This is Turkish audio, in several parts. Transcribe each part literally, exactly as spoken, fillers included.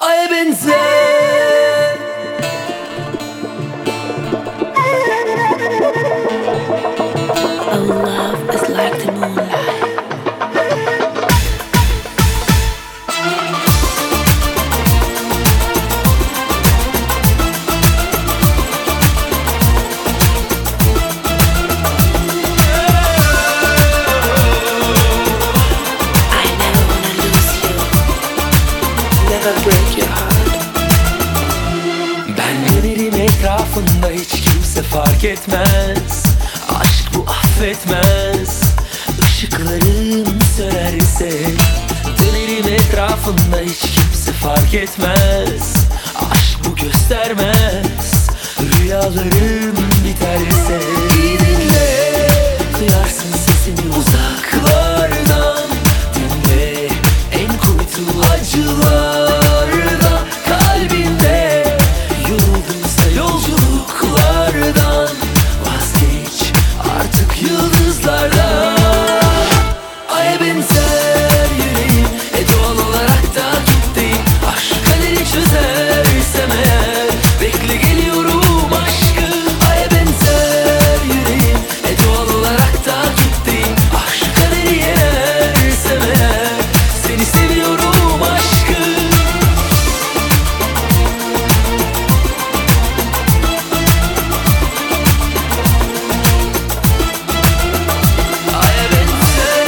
Aya benzer. Oh, love is like the moonlight. I never wanna lose you. Never break your heart. Ben dönerim etrafında, hiç kimse fark etmez. Aşk bu affetmez. Işıklarım sönerse dönerim etrafında, hiç kimse fark etmez. Aşk bu göstermez. Rüyalarım biterse iyi dinle, duyarsın sesini uzaklardan. Dinle en kuytu acılarda. Kalbinde yorulduysa yolculuklardan, vazgeç artık yıldızlardan. Aya benzer yüreğim, e doğal olarak da gittim. Aşk kaderi çözersem eğer, bekle geliyorum aşkım. Aya benzer yüreğim, e doğal olarak da gittim. Aşk kaderi yenersem eğer, seni seviyorum aşkım. Aya benzer,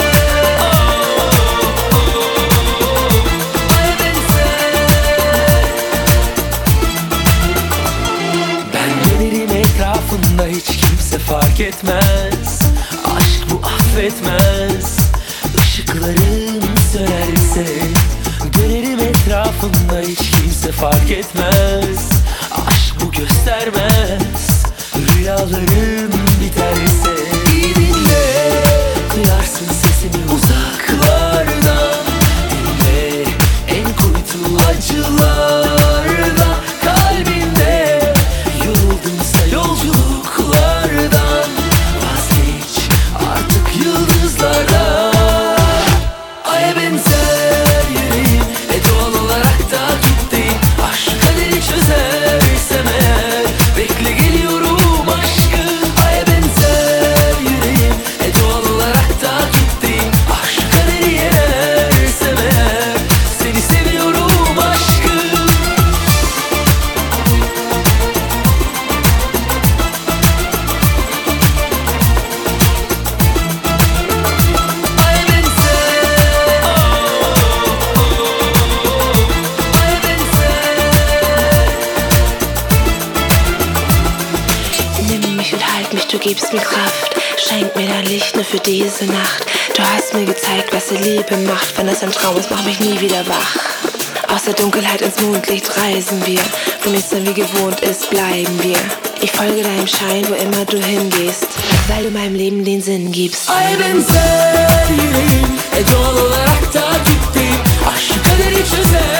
aya benzer. Ben dönerim etrafında, hiç kimse fark etmez. Aşk bu affetmez. Işıklarım sönerse dönerim etrafında, hiç kimse fark etmez. Aşk bu göstermez. Rüyalarım biterse iyi dinle, duyarsın sesini uzaklardan. Dinle en kuytu acılarda. Kalbinde yoruldumsa yolculuklardan, vazgeç artık yıldızlardan. Aya benzer yüreğim, e doğal olarak da gittim. Aşk kaderi çözersem eğer, bekle geliyorum aşkım. Aya benzer yüreğim, e doğal olarak da gittim. Aşk kaderi yenersem eğer, seni seviyorum aşkım. Aya benzer, aya benzer. Nimm mich und halt mich, du gibst mir Kraft. Schenk mir dein Licht nur für diese Nacht. Du hast mir gezeigt, was die Liebe macht. Wenn es ein Traum ist, mach mich nie wieder wach. Aus der Dunkelheit ins Mondlicht reisen wir. Wo nichts mehr wie gewohnt ist, bleiben wir. Ich folge deinem Schein, wo immer du hingehst, weil du meinem Leben den Sinn gibst. Aya benzer yüreğim, e doğal olarak da gittim. Aşk kaderi çözer